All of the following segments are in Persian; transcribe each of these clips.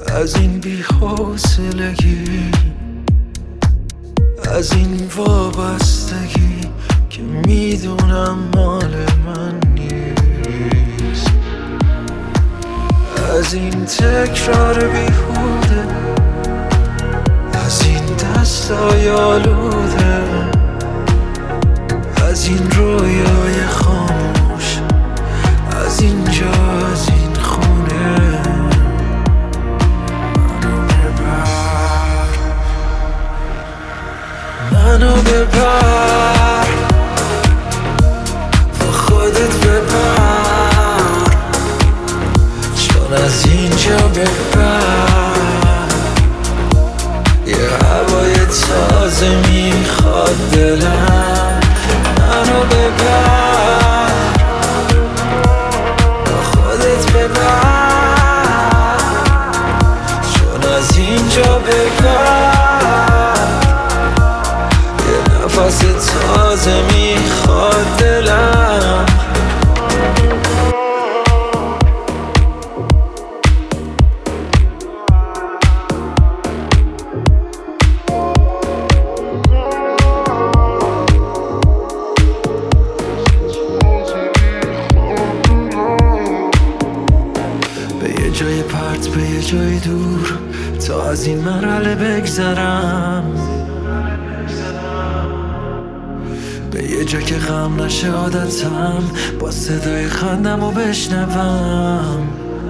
از این بی‌حوصلگی، از این وابستگی که میدونم مال من نیست، از این تکرار بیهوده، از این دستای آلوده، از این رویای خاموش، از اینجا، از این خونه. منو ببر، با خودت ببر، چون از اینجا ببر یه هوای تازه میخواد دلم. منو ببر، با خودت ببر، چون از اینجا ببر یه نفس تازه میخواد دلم. به یه جای پرت، به یه جای دور، تا از این مرحله بگذرم، به یه جا که غم نشه عادتم، با صدای خندم رو بشنوم.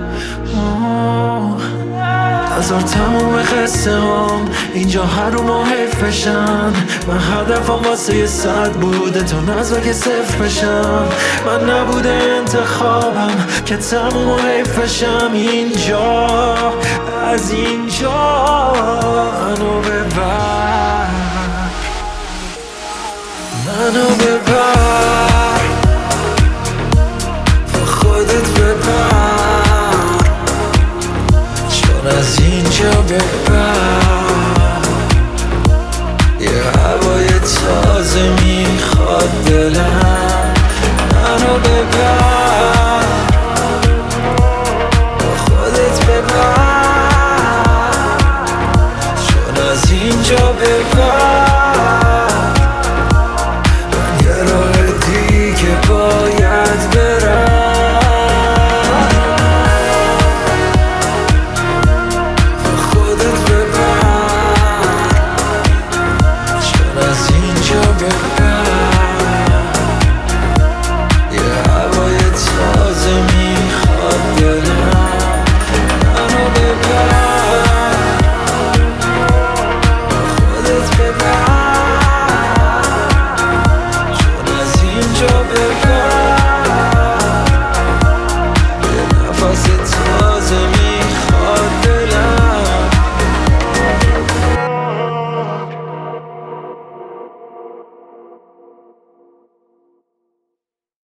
هزار تموم قصه هم اینجا هر رو حیف بشن. من هدفم واسه یه 100 بوده تا نزدیک صفر بشم. من نبوده انتخابم که تموم حیف بشم. اینجا، از اینجا منو ببر، منو ببر، با خودت ببر، چون از اینجا ببر یه هوای تازه میخواد دلم. منو ببر، با خودت ببر، چون از اینجا ببر